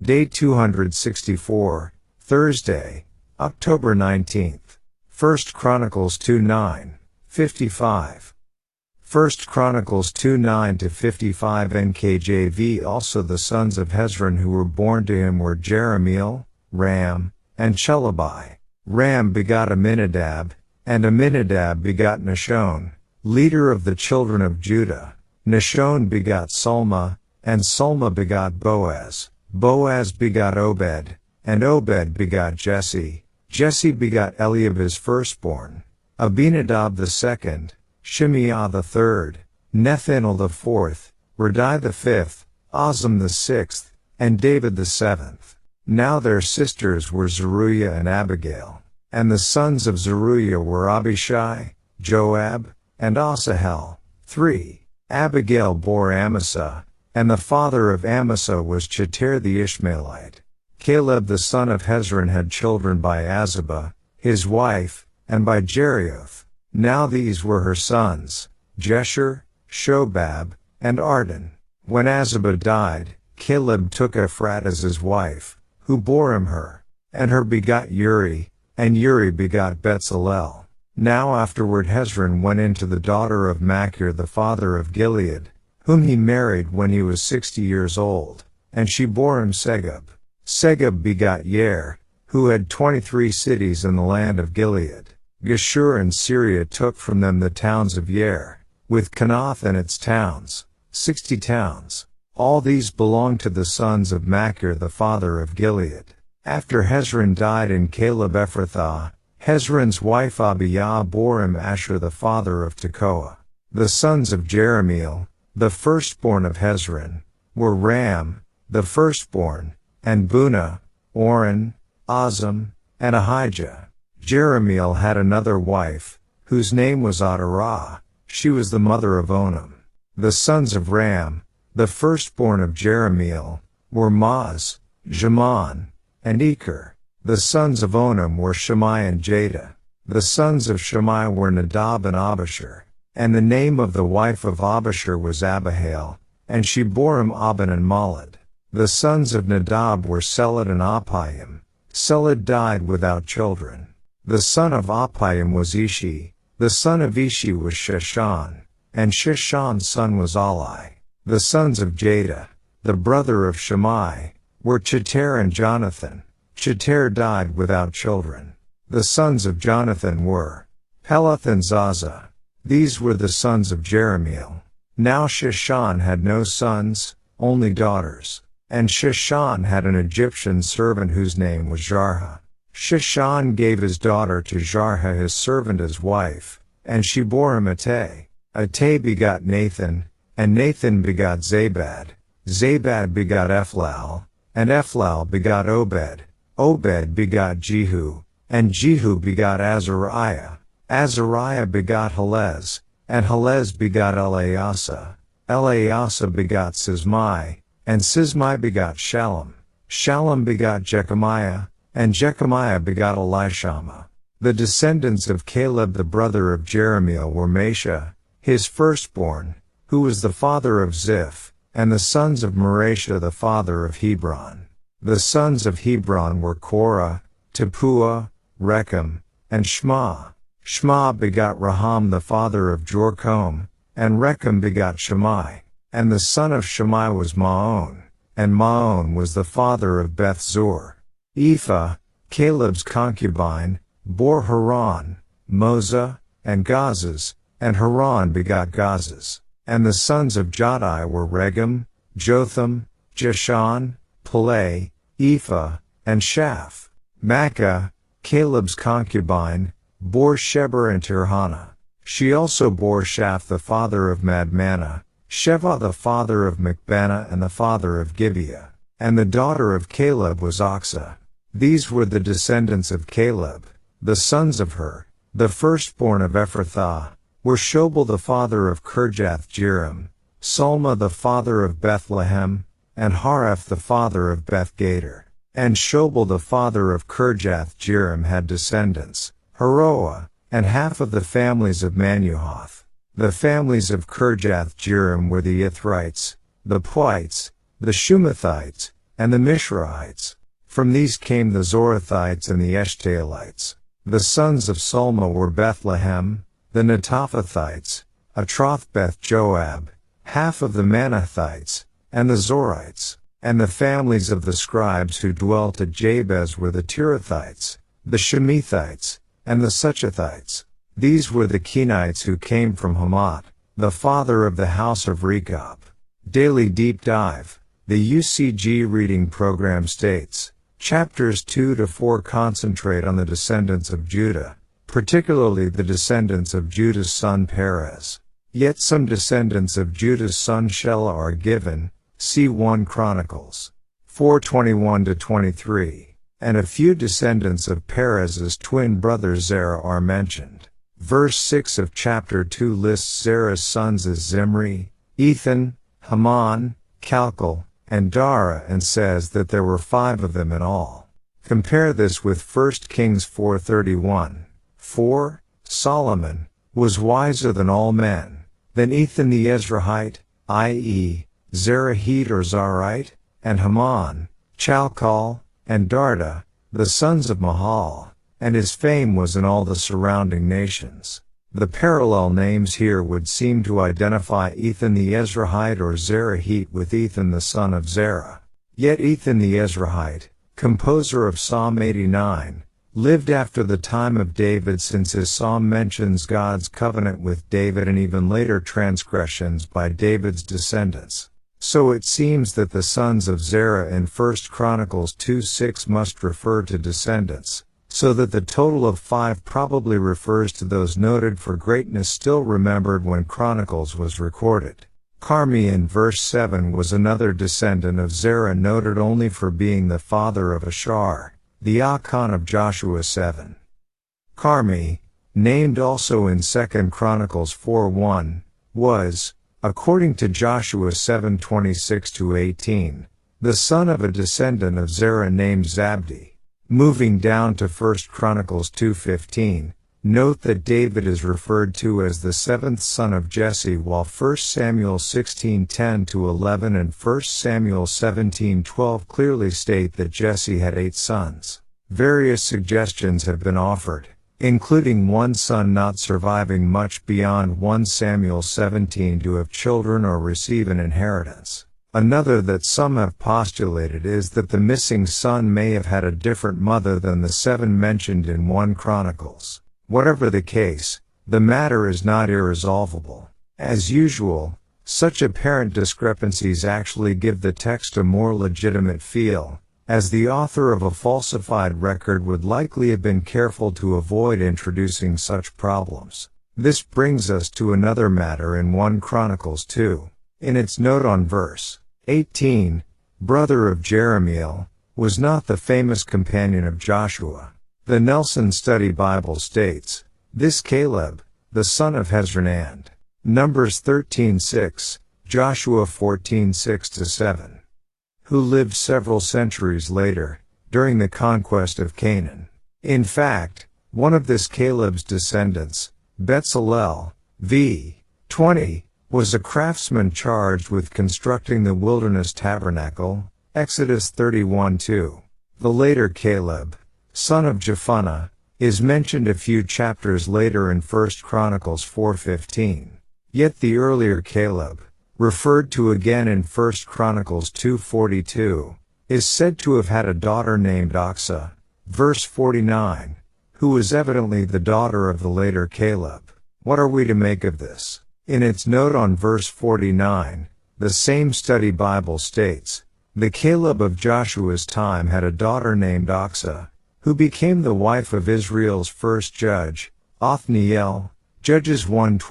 Day 264, Thursday, October 19th. 1 Chronicles 2:9, 55. 1 Chronicles 2:9-55 NKJV. Also the sons of Hezron who were born to him were Jerahmeel, Ram, and Chelubai. Ram begot Aminadab, and Aminadab begot Nashon, leader of the children of Judah. Nashon begot Salma, and Salma begot Boaz. Boaz begot Obed, and Obed begot Jesse. Jesse begot Eliab his firstborn, Abinadab the second, Shimeah the third, Nethanel the fourth, Radai the fifth, Ozam the sixth, and David the seventh. Now their sisters were Zeruiah and Abigail. And the sons of Zeruiah were Abishai, Joab, and Asahel. 3. Abigail bore Amasa, and the father of Amasa was Cheter the Ishmaelite. Caleb the son of Hezron had children by Azubah, his wife, and by Jerioth. Now these were her sons, Jesher, Shobab, and Arden. When Azubah died, Caleb took Ephrat as his wife, who bore him her, and her begot Uri, and Uri begot Bezalel. Now afterward Hezron went into the daughter of Machir the father of Gilead, whom he married when he was 60 years old, and she bore him Segub. Segub begot Yair, who had 23 cities in the land of Gilead. Geshur and Syria took from them the towns of Yair, with Kenath and its towns, 60 towns. All these belonged to the sons of Machir the father of Gilead. After Hezron died in Caleb Ephrathah, Hezron's wife Abiah bore him Asher the father of Tekoa. The sons of Jerahmeel, the firstborn of Hezron, were Ram, the firstborn, and Bunah, Oren, Ozam, and Ahijah. Jerahmeel had another wife, whose name was Adarah. She was the mother of Onam. The sons of Ram, the firstborn of Jerahmeel, were Maz, Jaman, and Eker. The sons of Onam were Shammai and Jada. The sons of Shammai were Nadab and Abishur. And the name of the wife of Abishur was Abihail, and she bore him Aban and Malad. The sons of Nadab were Seled and Appaim. Seled died without children. The son of Appaim was Ishi. The son of Ishi was Sheshan, and Sheshan's son was Ali. The sons of Jada, the brother of Shammai, were Cheter and Jonathan. Cheter died without children. The sons of Jonathan were Peleth and Zaza. These were the sons of Jerahmeel. Now Sheshan had no sons, only daughters. And Sheshan had an Egyptian servant whose name was Jarha. Sheshan gave his daughter to Jarha his servant as wife, and she bore him Attai. Attai begot Nathan, and Nathan begot Zabad. Zabad begot Ephlal, and Ephlal begot Obed. Obed begot Jehu, and Jehu begot Azariah. Azariah begot Helez, and Helez begot Eleasa. Eleasa begot Sismai, and Sismai begot Shallum. Shallum begot Jechemiah, and Jechemiah begot Elishama. The descendants of Caleb the brother of Jerahmeel were Mesha, his firstborn, who was the father of Ziph, and the sons of Mareshah the father of Hebron. The sons of Hebron were Korah, Tepuah, Rechem, and Shema. Shema begot Raham the father of Jorkom, and Rechem begot Shammai. And the son of Shammai was Maon, and Maon was the father of Beth-zur. Ephah, Caleb's concubine, bore Haran, Moza, and Gazas, and Haran begot Gazas. And the sons of Jadai were Regem, Jotham, Jeshan, Peleh, Ephah, and Shaph. Makkah, Caleb's concubine, bore Sheber and Tirhana. She also bore Shaph the father of Madmannah, Sheva the father of Machbanah and the father of Gibeah. And the daughter of Caleb was Oxah. These were the descendants of Caleb. The sons of Hur, the firstborn of Ephrathah, were Shobal the father of Kirjath-jearim, Salma the father of Bethlehem, and Hareph the father of Beth-gader. And Shobal the father of Kirjath-jearim had descendants, Haroah, and half of the families of Manuhoth. The families of Kirjath-jearim were the Ithrites, the Puites, the Shumathites, and the Mishrahites. From these came the Zorathites and the Eshtaolites. The sons of Sulma were Bethlehem, the Netophathites, Atroth Beth Joab, half of the Manathites, and the Zorites. And the families of the scribes who dwelt at Jabez were the Tirathites, the Shemithites, and the Suchathites. These were the Kenites who came from Hamath, the father of the house of Rechab. Daily Deep Dive. The UCG reading program states, chapters 2 to 4 concentrate on the descendants of Judah, particularly the descendants of Judah's son Perez. Yet some descendants of Judah's son Shelah are given, see 1 Chronicles 4:21 to 23, and a few descendants of Perez's twin brother Zerah are mentioned. Verse 6 of chapter 2 lists Zerah's sons as Zimri, Ethan, Haman, Chalcol, and Dara and says that there were 5 of them in all. Compare this with 1 Kings 4:31. 4. Solomon was wiser than all men, than Ethan the Ezrahite, i.e., Zerahite or Zarite, and Haman, Chalcol, and Darda, the sons of Mahal, and his fame was in all the surrounding nations. The parallel names here would seem to identify Ethan the Ezrahite or Zerahite with Ethan the son of Zerah. Yet Ethan the Ezrahite, composer of Psalm 89, lived after the time of David, since his psalm mentions God's covenant with David and even later transgressions by David's descendants. So it seems that the sons of Zerah in 1 Chronicles 2:6 must refer to descendants, so that the total of 5 probably refers to those noted for greatness still remembered when Chronicles was recorded. Carmi in verse 7 was another descendant of Zerah noted only for being the father of Ashar, the Achan of Joshua 7. Carmi, named also in 2 Chronicles 4:1, was, according to Joshua 7:26-18, the son of a descendant of Zerah named Zabdi. Moving down to 1 Chronicles 2:15, note that David is referred to as the 7th son of Jesse, while 1 Samuel 16:10-11 and 1 Samuel 17:12 clearly state that Jesse had 8 sons. Various suggestions have been offered, including one son not surviving much beyond 1 Samuel 17 to have children or receive an inheritance. Another that some have postulated is that the missing son may have had a different mother than the 7 mentioned in 1 Chronicles. Whatever the case, the matter is not irresolvable. As usual, such apparent discrepancies actually give the text a more legitimate feel, as the author of a falsified record would likely have been careful to avoid introducing such problems. This brings us to another matter in 1 Chronicles 2. In its note on verse 18, brother of Jerahmeel, was not the famous companion of Joshua. The Nelson Study Bible states, this Caleb, the son of Hezron and Numbers 13:6, Joshua 14:6-7, who lived several centuries later, during the conquest of Canaan. In fact, one of this Caleb's descendants, Bezalel, v. 20, was a craftsman charged with constructing the wilderness tabernacle, Exodus 31:2. The later Caleb, son of Jephunneh, is mentioned a few chapters later in 1 Chronicles 4:15. Yet the earlier Caleb, referred to again in 1 Chronicles 2:42, is said to have had a daughter named Oxa, verse 49, who was evidently the daughter of the later Caleb. What are we to make of this? In its note on verse 49, the same study Bible states, the Caleb of Joshua's time had a daughter named Oxa, who became the wife of Israel's first judge, Othniel, Judges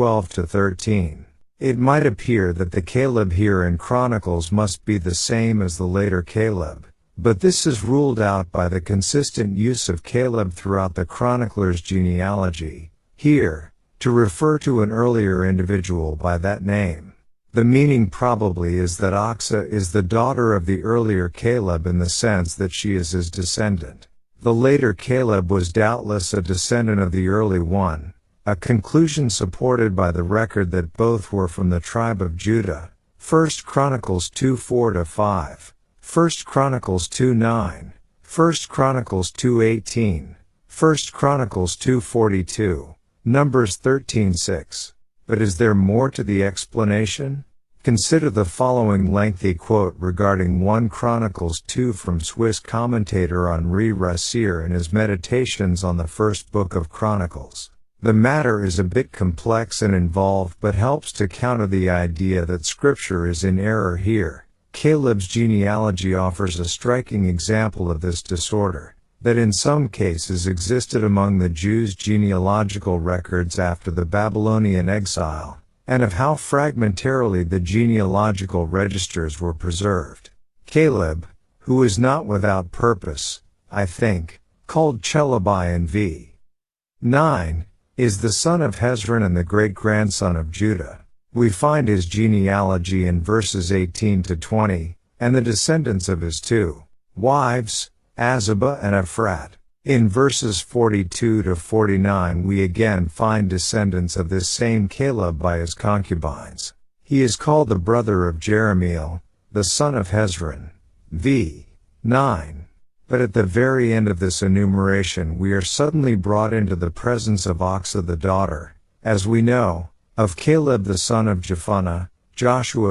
1:12-13. It might appear that the Caleb here in Chronicles must be the same as the later Caleb, but this is ruled out by the consistent use of Caleb throughout the chronicler's genealogy, here, to refer to an earlier individual by that name. The meaning probably is that Oxa is the daughter of the earlier Caleb in the sense that she is his descendant. The later Caleb was doubtless a descendant of the early one, a conclusion supported by the record that both were from the tribe of Judah, 1 Chronicles 2:4-5, 1 Chronicles 2:9, 1 Chronicles 2:18, 1 Chronicles 2:42, Numbers 13:6. But is there more to the explanation? Consider the following lengthy quote regarding 1 Chronicles 2 from Swiss commentator Henri Rassier in his Meditations on the First Book of Chronicles. The matter is a bit complex and involved but helps to counter the idea that Scripture is in error here. Caleb's genealogy offers a striking example of this disorder, that in some cases existed among the Jews' genealogical records after the Babylonian exile, and of how fragmentarily the genealogical registers were preserved. Caleb, who is not without purpose, I think, called Chelabai in v. 9, is the son of Hezron and the great-grandson of Judah. We find his genealogy in verses 18 to 20, and the descendants of his two wives, Azubah and Ephrat. In verses 42 to 49 we again find descendants of this same Caleb by his concubines. He is called the brother of Jerahmeel, the son of Hezron. v. 9. But at the very end of this enumeration we are suddenly brought into the presence of Achsah the daughter, as we know, of Caleb the son of Jephunneh, Joshua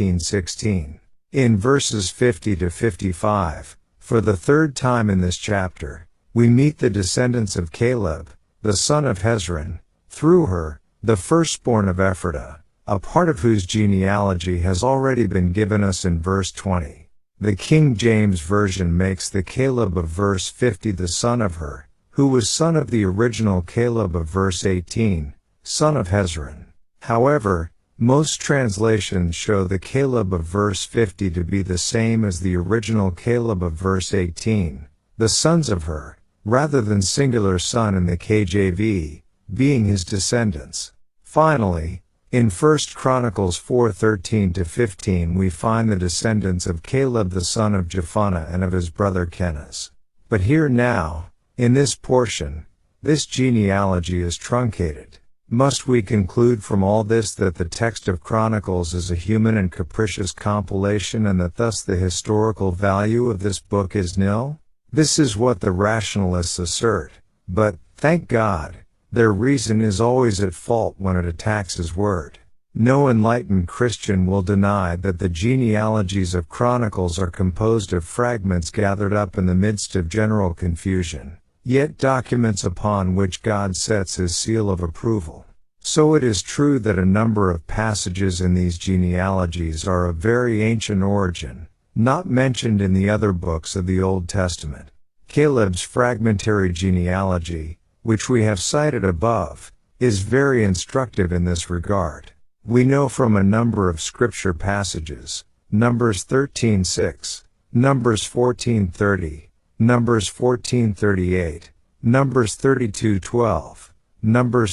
15:16. In verses 50 to 55, for the third time in this chapter, we meet the descendants of Caleb, the son of Hezron, through her, the firstborn of Ephratah, a part of whose genealogy has already been given us in verse 20. The King James Version makes the Caleb of verse 50 the son of her, who was son of the original Caleb of verse 18, son of Hezron. However, most translations show the Caleb of verse 50 to be the same as the original Caleb of verse 18, the sons of her, rather than singular son in the KJV, being his descendants. Finally, in 1 Chronicles 4:13 to 15 we find the descendants of Caleb the son of Jephunneh and of his brother Kenaz. But here now, in this portion, this genealogy is truncated. Must we conclude from all this that the text of Chronicles is a human and capricious compilation and that thus the historical value of this book is nil? This is what the rationalists assert, but, thank God, their reason is always at fault when it attacks his word. No enlightened Christian will deny that the genealogies of Chronicles are composed of fragments gathered up in the midst of general confusion, yet documents upon which God sets his seal of approval. So it is true that a number of passages in these genealogies are of very ancient origin, not mentioned in the other books of the Old Testament. Caleb's fragmentary genealogy, which we have cited above, is very instructive in this regard. We know from a number of scripture passages, Numbers 13:6, Numbers 14:30, Numbers 14:38, Numbers 32:12, Numbers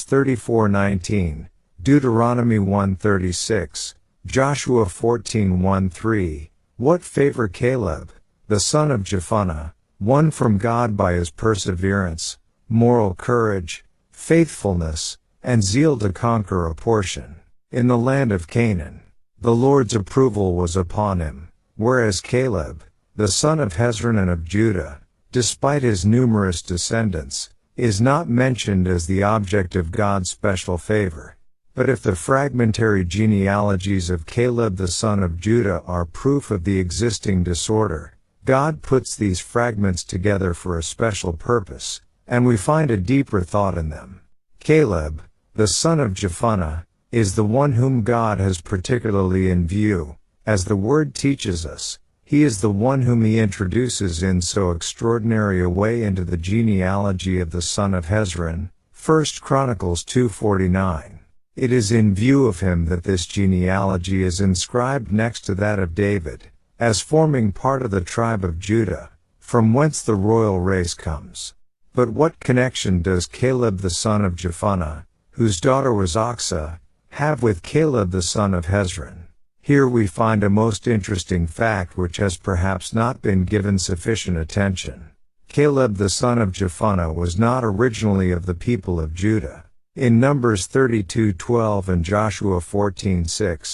34:19, Deuteronomy 1:36, Joshua 14:1-3, what favor Caleb, the son of Jephunneh, won from God by his perseverance, moral courage, faithfulness, and zeal to conquer a portion in the land of Canaan. The Lord's approval was upon him, whereas Caleb, the son of Hezron and of Judah, despite his numerous descendants, is not mentioned as the object of God's special favor. But if the fragmentary genealogies of Caleb the son of Judah are proof of the existing disorder, God puts these fragments together for a special purpose, and we find a deeper thought in them. Caleb, the son of Jephunneh, is the one whom God has particularly in view. As the word teaches us, he is the one whom he introduces in so extraordinary a way into the genealogy of the son of Hezron, 1 Chronicles 2:49. It is in view of him that this genealogy is inscribed next to that of David, as forming part of the tribe of Judah, from whence the royal race comes. But what connection does Caleb the son of Jephunneh, whose daughter was Achsah, have with Caleb the son of Hezron? Here we find a most interesting fact which has perhaps not been given sufficient attention. Caleb the son of Jephunneh was not originally of the people of Judah. In Numbers 32:12 and Joshua 14:6,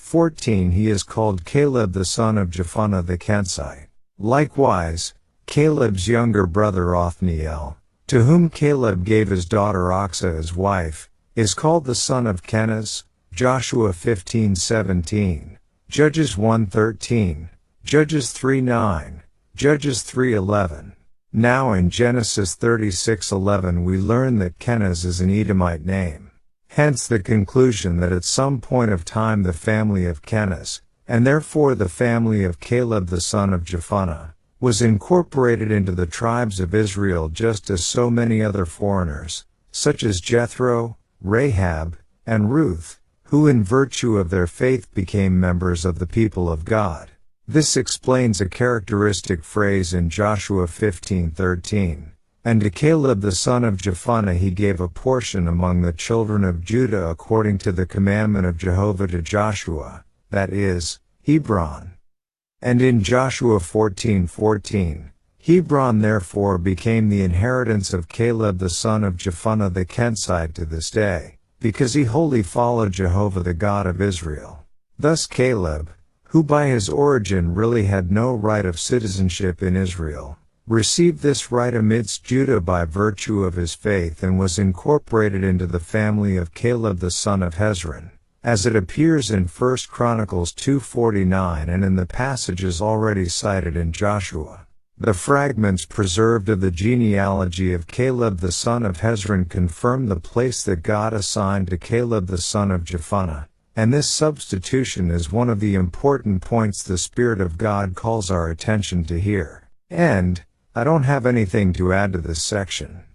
14 He is called Caleb the son of Jephunneh the Kenizzite. Likewise, Caleb's younger brother Othniel, to whom Caleb gave his daughter Achsah as wife, is called the son of Kenaz. Joshua 15:17, Judges 1:13, Judges 3:9, Judges 3:11. Now in Genesis 36:11 we learn that Kenaz is an Edomite name. Hence the conclusion that at some point of time the family of Kenaz, and therefore the family of Caleb the son of Jephunneh, was incorporated into the tribes of Israel, just as so many other foreigners, such as Jethro, Rahab, and Ruth, who in virtue of their faith became members of the people of God. This explains a characteristic phrase in Joshua 15:13. And to Caleb the son of Jephunneh he gave a portion among the children of Judah according to the commandment of Jehovah to Joshua, that is, Hebron. And in Joshua 14:14, Hebron therefore became the inheritance of Caleb the son of Jephunneh the Kenizzite to this day, because he wholly followed Jehovah the God of Israel. Thus Caleb, who by his origin really had no right of citizenship in Israel, received this right amidst Judah by virtue of his faith and was incorporated into the family of Caleb the son of Hezron, as it appears in 1 Chronicles 2:49 and in the passages already cited in Joshua. The fragments preserved of the genealogy of Caleb the son of Hezron confirm the place that God assigned to Caleb the son of Jephunneh, and this substitution is one of the important points the Spirit of God calls our attention to here. And I don't have anything to add to this section.